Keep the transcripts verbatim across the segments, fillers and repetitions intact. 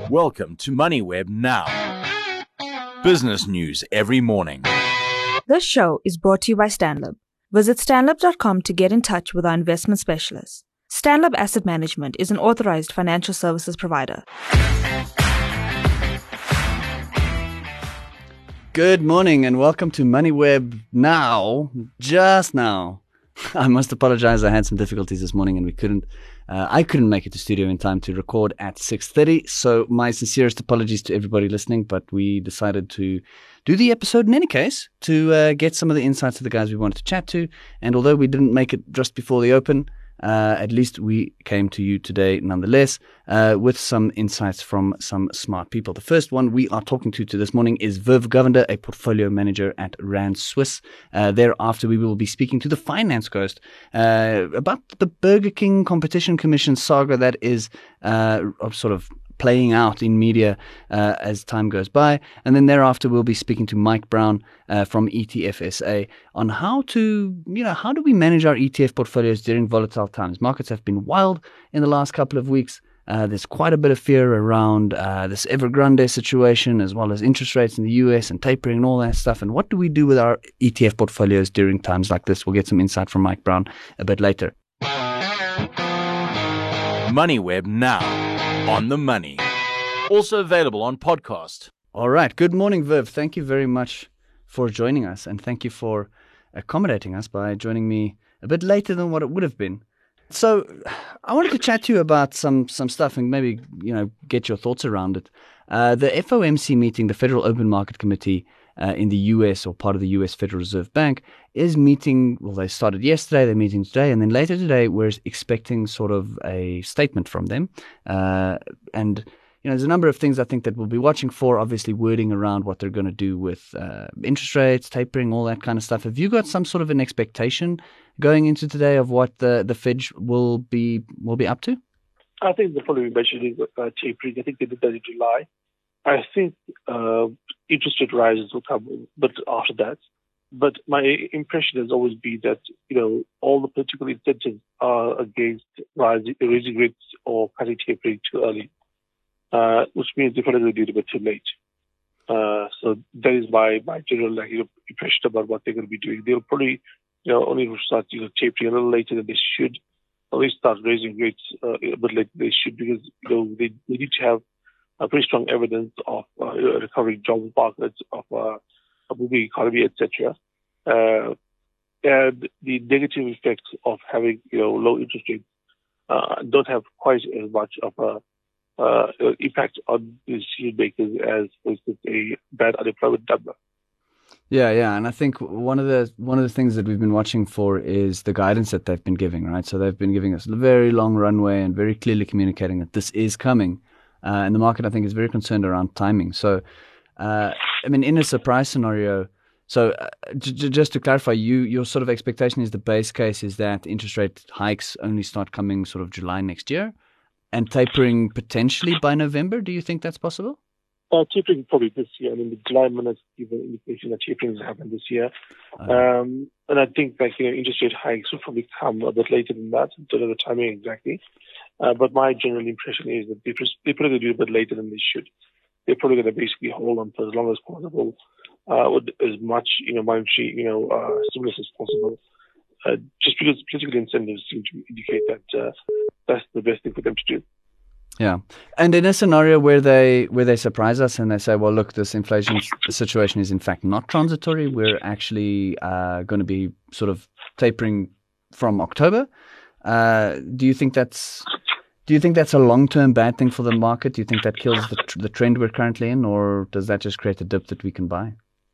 Welcome to MoneyWeb Now. Business news every morning. This show is brought to you by Stanlib. Visit stanlib dot com to get in touch with our investment specialists. Stanlib Asset Management is an authorized financial services provider. Good morning and welcome to MoneyWeb Now. Just now. I must apologize. I had some difficulties this morning and we couldn't, uh, I couldn't make it to studio in time to record at six thirty. So my sincerest apologies to everybody listening, but we decided to do the episode in any case to uh, get some of the insights of the guys we wanted to chat to. And although we didn't make it just before the open, Uh, at least we came to you today nonetheless uh, with some insights from some smart people. The first one we are talking to, to this morning is Viv Govender, a portfolio manager at Rand Swiss. Uh, thereafter, we will be speaking to the Finance Ghost uh, about the Burger King Competition Commission saga that is uh, sort of playing out in media uh, as time goes by. And then thereafter, we'll be speaking to Mike Brown uh, from E T F S A on how to, you know, how do we manage our E T F portfolios during volatile times? Markets have been wild in the last couple of weeks. Uh, there's quite a bit of fear around uh, this Evergrande situation, as well as interest rates in the U S and tapering and all that stuff. And what do we do with our E T F portfolios during times like this? We'll get some insight from Mike Brown a bit later. MoneyWeb Now. On the money. Also available on podcast. All right. Good morning, Viv. Thank you very much for joining us. And thank you for accommodating us by joining me a bit later than what it would have been. So I wanted to chat to you about some some stuff and maybe, you know, get your thoughts around it. Uh, the F O M C meeting, the Federal Open Market Committee uh, in the U S or part of the U S Federal Reserve Bank is meeting, well, they started yesterday, they're meeting today, and then later today we're expecting sort of a statement from them. Uh, and, you know, there's a number of things I think that we'll be watching for, obviously wording around what they're going to do with uh, interest rates, tapering, all that kind of stuff. Have you got some sort of an expectation going into today of what the, the Fed will be will be up to? I think the following mentioning uh, tapering, I think they did that in July. I think uh, interest rate rises will come, but after that. But my impression has always been that, you know, all the political incentives are against rising, raising rates or cutting tapering too early, uh, which means they're probably going to do it a bit too late. Uh, so that is my, my general like, you know, impression about what they're going to be doing. They'll probably, you know, only start, you know, tapering a little later than they should. Only start raising rates uh, a bit later than they should because, you know, they, they need to have a pretty strong evidence of uh, recovering job markets, of uh, a moving economy, et cetera. Uh, and the negative effects of having, you know, low interest rates uh, don't have quite as much of a uh, impact on decision makers as, for instance, a bad unemployment number. Yeah, yeah, and I think one of the one of the things that we've been watching for is the guidance that they've been giving, right? So they've been giving us a very long runway and very clearly communicating that this is coming. Uh, and the market, I think, is very concerned around timing. So, uh, I mean, in a surprise scenario, so uh, j- j- just to clarify, you your sort of expectation is the base case is that interest rate hikes only start coming sort of July next year and tapering potentially by November. Do you think that's possible? Uh, tapering probably this year. I mean, the July minutes give an indication that tapering will happen this year. Uh, um, and I think, like, you know, interest rate hikes will probably come a bit later than that. I don't know the timing exactly. Uh, but my general impression is that they're, they're probably going to do it a bit later than they should. They're probably going to basically hold on for as long as possible, uh, with as much, you know, monetary, you know, uh, stimulus as possible. Uh, just because political incentives seem to indicate that uh, that's the best thing for them to do. Yeah, and in a scenario where they where they surprise us and they say, well, look, this inflation situation is in fact not transitory. We're actually uh, going to be sort of tapering from October. Uh, do you think that's do you think that's a long-term bad thing for the market? Do you think that kills the tr- the trend we're currently in, or does that just create a dip that we can buy?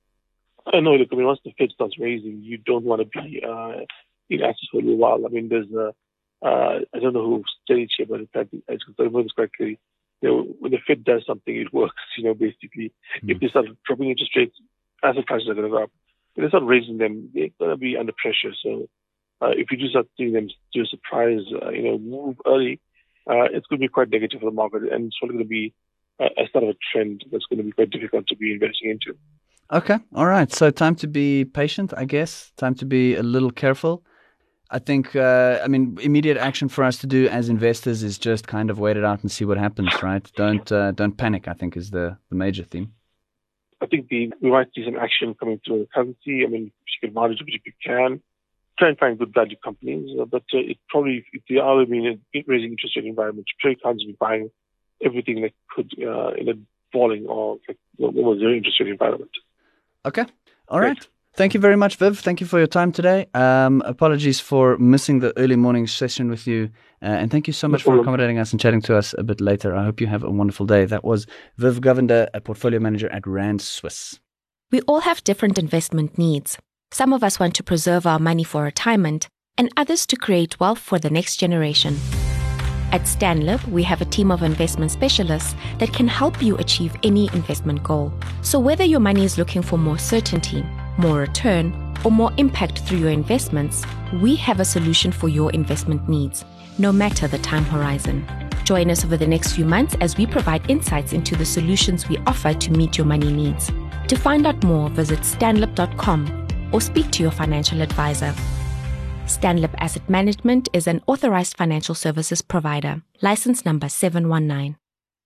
I know. Look, I mean, once the Fed starts raising, you don't want to be uh, in assets for a little while. I mean, there's a uh, I don't know who said it here, but in fact, I remember this correctly. You know, when the Fed does something, it works. You know, basically, mm. if they start dropping interest rates, asset prices are going to go up. If they start raising them, they're going to be under pressure. So. Uh, if you do start seeing them do a surprise, uh, you know, move early, uh, it's going to be quite negative for the market, and it's probably going to be uh, a start of a trend that's going to be quite difficult to be investing into. Okay, all right. So time to be patient, I guess. Time to be a little careful. I think, uh, I mean, immediate action for us to do as investors is just kind of wait it out and see what happens, right? Don't uh, don't panic, I think, is the, the major theme. I think the, we might see some action coming through the currency. I mean, if you can manage it if you can. Try and find good value companies. Uh, but uh, it probably, if they are in a raising interest rate environment, trade cards will be buying everything that could uh, in a falling or like, almost zero interest rate environment. Okay. All right. Great. Thank you very much, Viv. Thank you for your time today. Um, apologies for missing the early morning session with you. Uh, and thank you so much for accommodating us and chatting to us a bit later. I hope you have a wonderful day. That was Viv Govender, a portfolio manager at Rand Swiss. We all have different investment needs. Some of us want to preserve our money for retirement and others to create wealth for the next generation. At Stanlib, we have a team of investment specialists that can help you achieve any investment goal. So whether your money is looking for more certainty, more return, or more impact through your investments, we have a solution for your investment needs, no matter the time horizon. Join us over the next few months as we provide insights into the solutions we offer to meet your money needs. To find out more, visit stanlib dot com or speak to your financial advisor. Stanlib Asset Management is an authorized financial services provider. License number seven one nine.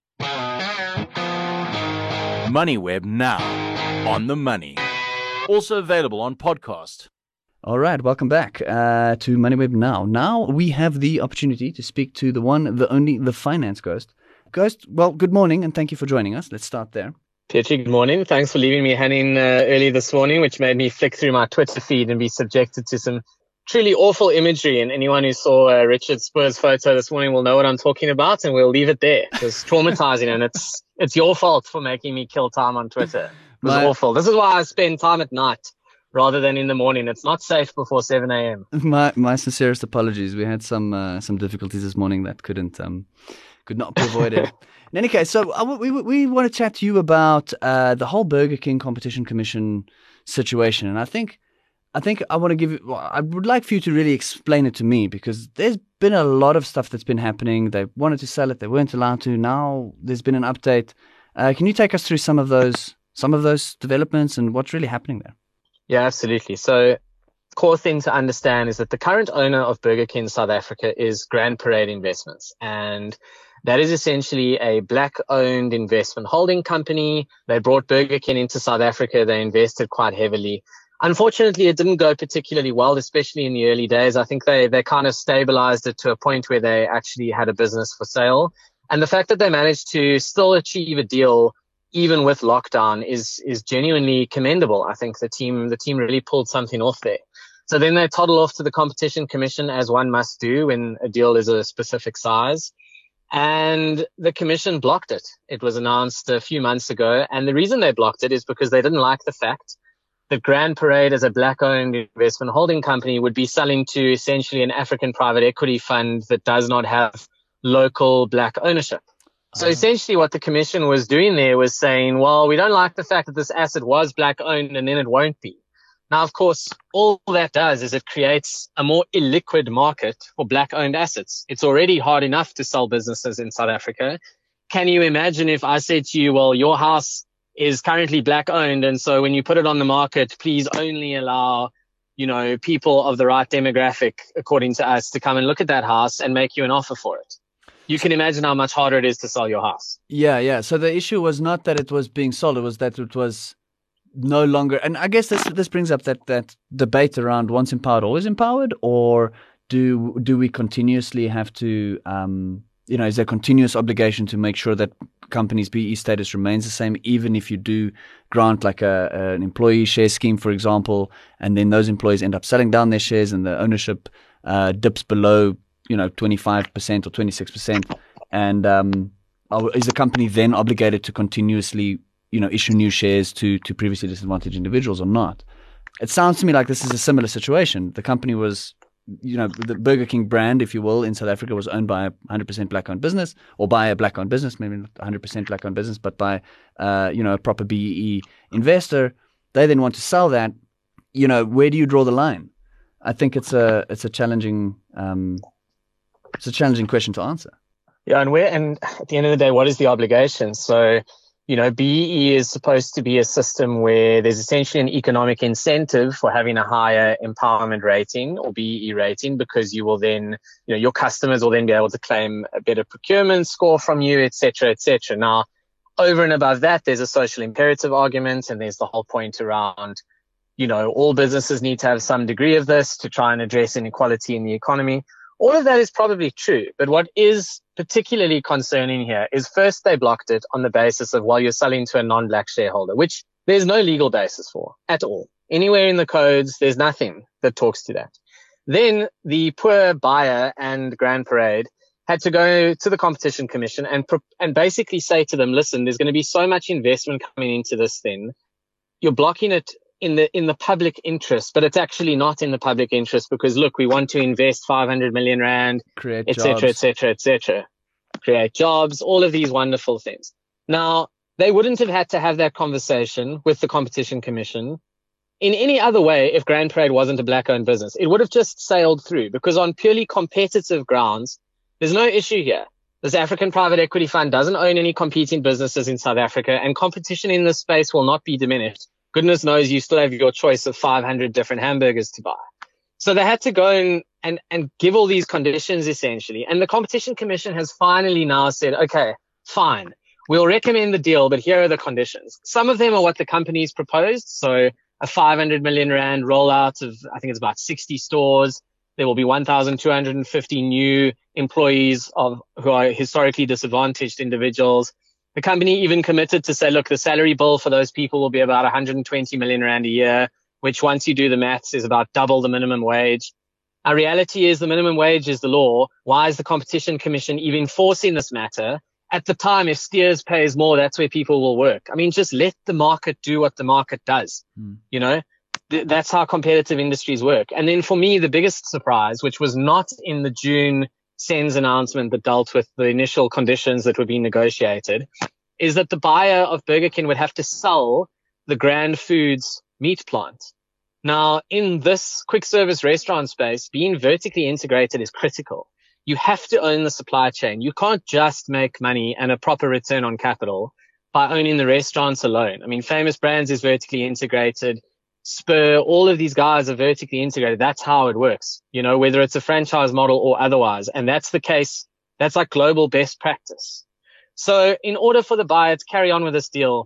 MoneyWeb now, on the money. Also available on podcast. All right, welcome back uh, to MoneyWeb Now. Now we have the opportunity to speak to the one, the only, the finance ghost. Ghost, well, good morning and thank you for joining us. Let's start there. Pietri, good morning. Thanks for leaving me hanging uh, early this morning, which made me flick through my Twitter feed and be subjected to some truly awful imagery. And anyone who saw uh, Richard Spur's photo this morning will know what I'm talking about, and we'll leave it there. It was traumatizing, and it's it's your fault for making me kill time on Twitter. It was my, awful. This is why I spend time at night rather than in the morning. It's not safe before seven a.m. My my sincerest apologies. We had some uh, some difficulties this morning that couldn't um could not be avoided. In any case, so uh, we we want to chat to you about uh, the whole Burger King Competition Commission situation, and I think I think I want to give you. Well, I would like for you to really explain it to me, because there's been a lot of stuff that's been happening. They wanted to sell it, they weren't allowed to. Now there's been an update. Uh, can you take us through some of those some of those developments and what's really happening there? Yeah, absolutely. So, core thing to understand is that the current owner of Burger King South Africa is Grand Parade Investments, and that is essentially a black-owned investment holding company. They brought Burger King into South Africa. They invested quite heavily. Unfortunately, it didn't go particularly well, especially in the early days. I think they, they kind of stabilized it to a point where they actually had a business for sale. And the fact that they managed to still achieve a deal even with lockdown is is genuinely commendable. I think the team the team really pulled something off there. So then they toddle off to the Competition Commission, as one must do when a deal is a specific size. And the commission blocked it. It was announced a few months ago. And the reason they blocked it is because they didn't like the fact that Grand Parade, as a black-owned investment holding company, would be selling to essentially an African private equity fund that does not have local black ownership. So uh-huh. essentially what the commission was doing there was saying, well, we don't like the fact that this asset was black-owned and then it won't be. Now, of course, all that does is it creates a more illiquid market for black-owned assets. It's already hard enough to sell businesses in South Africa. Can you imagine if I said to you, well, your house is currently black-owned, and so when you put it on the market, please only allow, you know, people of the right demographic, according to us, to come and look at that house and make you an offer for it. You can imagine how much harder it is to sell your house. Yeah, yeah. So the issue was not that it was being sold, it was that it was no longer, and I guess this this brings up that, that debate around once empowered, always empowered, or do do we continuously have to, um, you know, is there continuous obligation to make sure that companies' B E status remains the same, even if you do grant like a, a an employee share scheme, for example, and then those employees end up selling down their shares and the ownership uh, dips below, you know, twenty-five percent or twenty-six percent, and um, is the company then obligated to continuously, you know, issue new shares to to previously disadvantaged individuals or not? It sounds to me like this is a similar situation. The company was, you know, the Burger King brand, if you will, in South Africa was owned by a one hundred percent black-owned business, or by a black-owned business, maybe not one hundred percent black-owned business, but by, uh, you know, a proper B E E investor. They then want to sell that. You know, where do you draw the line? I think it's a it's a challenging um, it's a challenging question to answer. Yeah, and where and at the end of the day, what is the obligation? So, You know, B E E is supposed to be a system where there's essentially an economic incentive for having a higher empowerment rating or B E E rating, because you will then, you know, your customers will then be able to claim a better procurement score from you, et cetera, et cetera. Now, over and above that, there's a social imperative argument, and there's the whole point around, you know, all businesses need to have some degree of this to try and address inequality in the economy. All of that is probably true. But what is particularly concerning here is, first, they blocked it on the basis of, well, you're selling to a non-black shareholder, which there's no legal basis for at all. Anywhere in the codes, there's nothing that talks to that. Then the poor buyer and Grand Parade had to go to the Competition Commission and and basically say to them, listen, there's going to be so much investment coming into this thing. You're blocking it in the in the public interest, but it's actually not in the public interest, because look, we want to invest five hundred million rand, create et cetera, et cetera, et cetera, create jobs, all of these wonderful things. Now, they wouldn't have had to have that conversation with the Competition Commission in any other way if Grand Parade wasn't a black-owned business. It would have just sailed through, because on purely competitive grounds, there's no issue here. This African private equity fund doesn't own any competing businesses in South Africa, and competition in this space will not be diminished. Goodness knows you still have your choice of five hundred different hamburgers to buy. So they had to go and, and, and give all these conditions, essentially. And the Competition Commission has finally now said, okay, fine, we'll recommend the deal, but here are the conditions. Some of them are what the companies proposed. So a five hundred million rand rollout of, I think it's about sixty stores. There will be one thousand two hundred fifty new employees of who are historically disadvantaged individuals. The company even committed to say, look, the salary bill for those people will be about one hundred twenty million rand a year, which once you do the maths is about double the minimum wage. Our reality is the minimum wage is the law. Why is the Competition Commission even forcing this matter? At the time, if Steers pays more, that's where people will work. I mean, just let the market do what the market does. Mm. You know, th- that's how competitive industries work. And then for me, the biggest surprise, which was not in the June SENS announcement that dealt with the initial conditions that were being negotiated, is that the buyer of Burger King would have to sell the Grand Foods meat plant. Now, in this quick service restaurant space, being vertically integrated is critical. You have to own the supply chain. You can't just make money and a proper return on capital by owning the restaurants alone. I mean, Famous Brands is vertically integrated. Spur, all of these guys are vertically integrated. That's how it works, you know, whether it's a franchise model or otherwise. And that's the case. That's like global best practice. So in order for the buyer to carry on with this deal,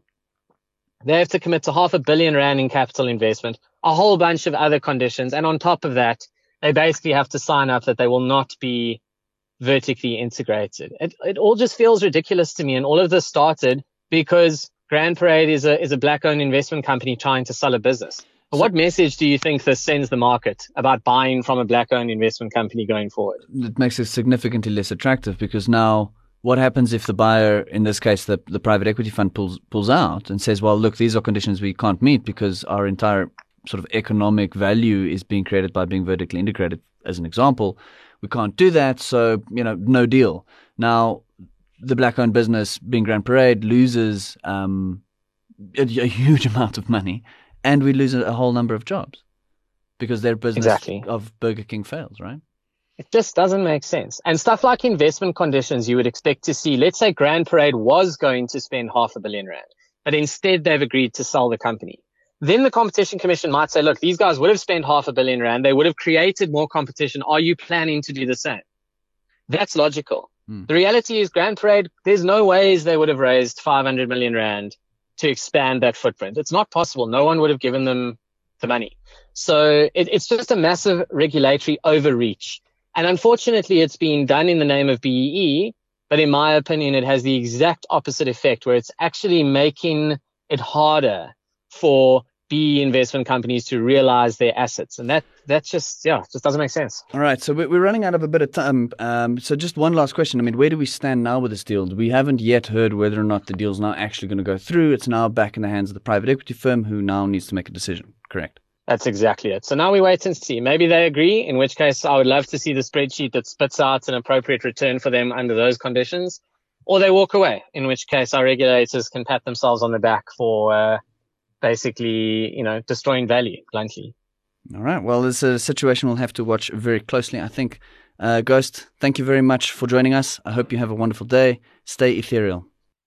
they have to commit to half a billion rand in capital investment, a whole bunch of other conditions. And on top of that, they basically have to sign up that they will not be vertically integrated. It, it all just feels ridiculous to me. And all of this started because Grand Parade is a is a black-owned investment company trying to sell a business. So, what message do you think this sends the market about buying from a black-owned investment company going forward? It makes it significantly less attractive, because now what happens if the buyer, in this case the, the private equity fund, pulls pulls out and says, well, look, these are conditions we can't meet because our entire sort of economic value is being created by being vertically integrated, as an example. We can't do that, so, you know, no deal. Now, the black-owned business, being Grand Parade, loses um, a, a huge amount of money, and we lose a, a whole number of jobs because their business exactly. of Burger King fails, right? It just doesn't make sense. And stuff like investment conditions, you would expect to see, let's say Grand Parade was going to spend half a billion rand, but instead they've agreed to sell the company. Then the Competition Commission might say, look, these guys would have spent half a billion rand. They would have created more competition. Are you planning to do the same? That's logical. Hmm. The reality is Grand Parade, there's no ways they would have raised five hundred million rand to expand that footprint. It's not possible. No one would have given them the money. So it, it's just a massive regulatory overreach. And unfortunately, it's being done in the name of B E E. But in my opinion, it has the exact opposite effect, where it's actually making it harder for B E E investment companies to realize their assets. And that, that just, yeah, just doesn't make sense. All right. So we're running out of a bit of time. Um, so just one last question. I mean, where do we stand now with this deal? We haven't yet heard whether or not the deal's now actually going to go through. It's now back in the hands of the private equity firm, who now needs to make a decision. Correct? That's exactly it. So now we wait and see. Maybe they agree, in which case I would love to see the spreadsheet that spits out an appropriate return for them under those conditions. Or they walk away, in which case our regulators can pat themselves on the back for uh, basically, you know, destroying value, bluntly. All right. Well, this is a situation we'll have to watch very closely, I think. Uh, Ghost, thank you very much for joining us. I hope you have a wonderful day. Stay ethereal.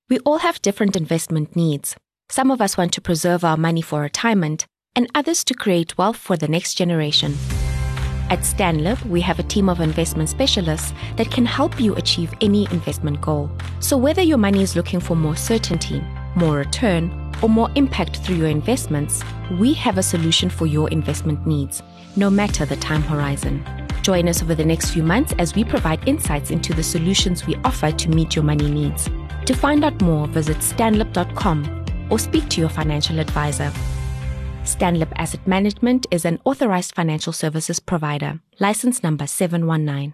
We all have different investment needs. Some of us want to preserve our money for retirement, and others to create wealth for the next generation. At Stanlib, we have a team of investment specialists that can help you achieve any investment goal. So whether your money is looking for more certainty, more return, or more impact through your investments, we have a solution for your investment needs, no matter the time horizon. Join us over the next few months as we provide insights into the solutions we offer to meet your money needs. To find out more, visit stanlib dot com or speak to your financial advisor. Stanlib Asset Management is an authorized financial services provider. License number seven one nine.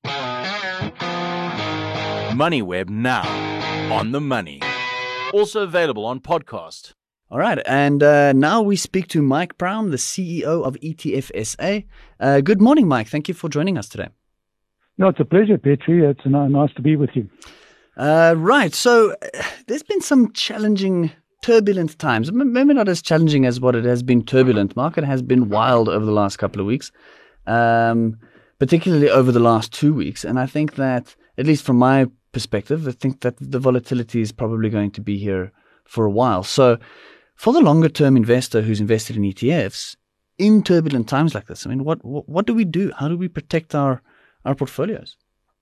MoneyWeb now, on the money. Also available on podcast. All right, and uh, now we speak to Mike Brown, the C E O of E T F S A. Uh, good morning, Mike. Thank you for joining us today. No, it's a pleasure, Petri. It's nice to be with you. Uh, right, so uh, there's been some challenging, turbulent times. Maybe not as challenging as what it has been turbulent. Market has been wild over the last couple of weeks, um, particularly over the last two weeks. And I think that, at least from my perspective, I think that the volatility is probably going to be here for a while. So for the longer term investor who's invested in E T Fs in turbulent times like this, I mean, what what, what do we do? How do we protect our, our portfolios?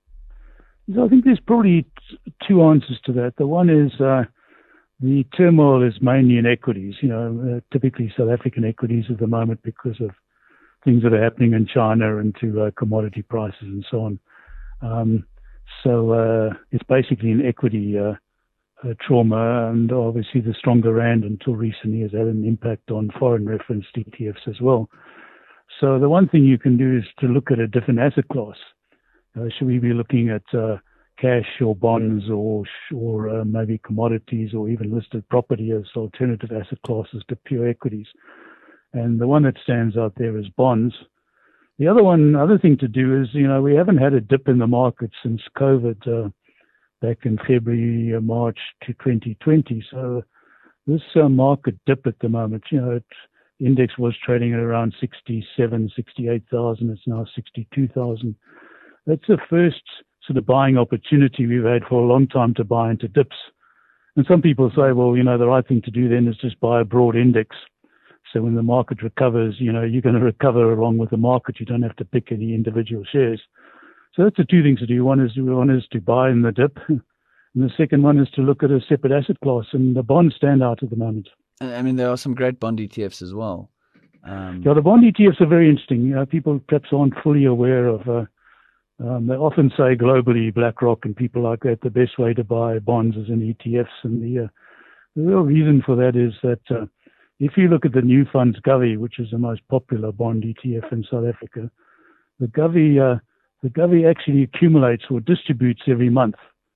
So I think there's probably t- two answers to that. The one is uh, the turmoil is mainly in equities, you know, uh, typically South African equities at the moment because of things that are happening in China and to uh, commodity prices and so on. Um, so uh, it's basically an equity uh, uh, trauma, and obviously the stronger rand until recently has had an impact on foreign referenced E T Fs as well. So the one thing you can do is to look at a different asset class. Uh, should we be looking at uh, cash or bonds or or uh, maybe commodities or even listed property as alternative asset classes to pure equities? And the one that stands out there is bonds. The other one, other thing to do is, you know, we haven't had a dip in the market since COVID uh, back in February, uh, March to twenty twenty. So this uh, market dip at the moment, you know, it, index was trading at around sixty-seven, sixty-eight thousand. It's now sixty-two thousand. That's the first sort of buying opportunity we've had for a long time to buy into dips. And some people say, well, you know, the right thing to do then is just buy a broad index. So when the market recovers, you know, you're going to recover along with the market. You don't have to pick any individual shares. So that's the two things to do. One is one is to buy in the dip, and the second one is to look at a separate asset class. And the bonds stand out at the moment. I mean, there are some great bond E T Fs as well. Um, yeah, the bond E T Fs are very interesting. You know, people perhaps aren't fully aware of. Uh, um, they often say globally, BlackRock and people like that, the best way to buy bonds is in E T Fs, and the, uh, the real reason for that is that. Uh, If you look at the New Funds Govie, which is the most popular bond E T F in South Africa, the Govie, uh, the Govie actually accumulates or distributes every month.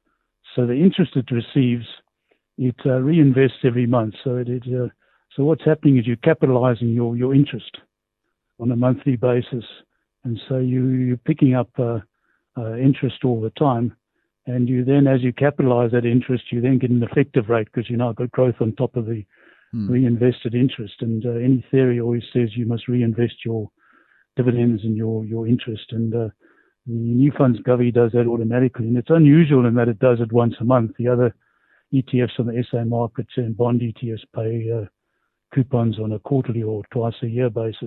So the interest it receives, it uh, reinvests every month. So it, it uh, so what's happening is you're capitalizing your, your interest on a monthly basis, and so you you're picking up uh, uh, interest all the time. And you then, as you capitalize that interest, you then get an effective rate because you now got growth on top of the reinvested interest. And uh, any theory always says you must reinvest your dividends and your, your interest. And uh, the New Funds Govie does that automatically. And it's unusual in that it does it once a month. The other E T Fs on the S A markets and bond E T Fs pay uh, coupons on a quarterly or twice a year basis.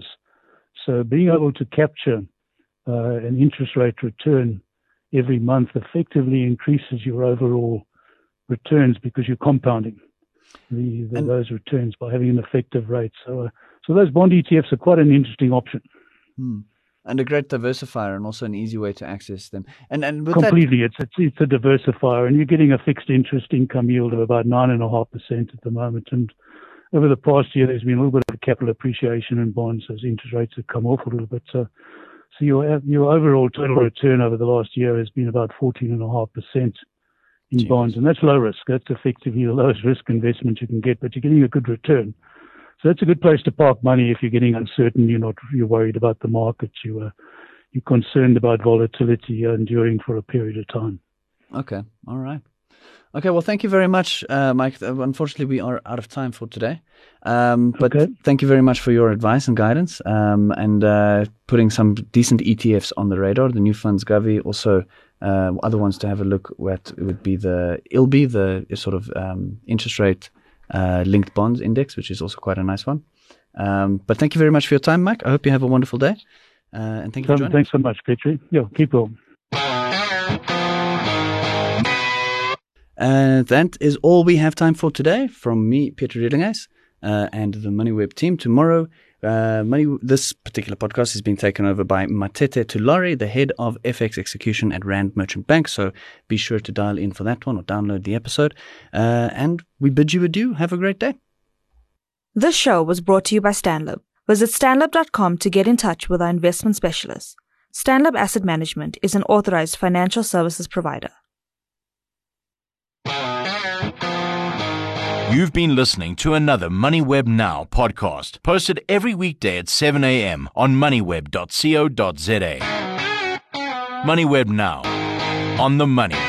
So being able to capture uh, an interest rate return every month effectively increases your overall returns because you're compounding The, the, those returns by having an effective rate. So uh, so those bond E T Fs are quite an interesting option. Hmm. And a great diversifier and also an easy way to access them. And and with Completely. That... It's, it's it's a diversifier, and you're getting a fixed interest income yield of about nine point five percent at the moment. And over the past year, there's been a little bit of capital appreciation in bonds as interest rates have come off a little bit. So, so your your overall total return over the last year has been about fourteen point five percent. In Jeez. bonds, and that's low risk. That's effectively the lowest risk investment you can get, but you're getting a good return. So that's a good place to park money if you're getting uncertain. You're not you're worried about the market. You uh, you're concerned about volatility enduring for a period of time. Okay, all right. Okay, well, thank you very much, uh, Mike. Unfortunately, we are out of time for today. Um, but okay. Thank you very much for your advice and guidance, um, and uh, putting some decent E T Fs on the radar. The New Funds Govie, also Uh, other ones to have a look at would be the I L B, the sort of um, interest rate uh, linked bonds index, which is also quite a nice one. Um, but thank you very much for your time, Mike. I hope you have a wonderful day. Uh, and thank you for joining. Thanks so much, Petri. Yeah, keep well. Uh, that is all we have time for today from me, Petri Redinghuis, uh, and the MoneyWeb team. Tomorrow, uh, Money, this particular podcast is being taken over by Matete Tulare, the head of F X execution at Rand Merchant Bank. So be sure to dial in for that one or download the episode. Uh, and we bid you adieu. Have a great day. This show was brought to you by Stanlib. Visit stanlib dot com to get in touch with our investment specialists. Stanlib Asset Management is an authorized financial services provider. You've been listening to another MoneyWeb Now podcast, posted every weekday at seven a.m. on moneyweb dot co dot za. MoneyWeb Now, on the money.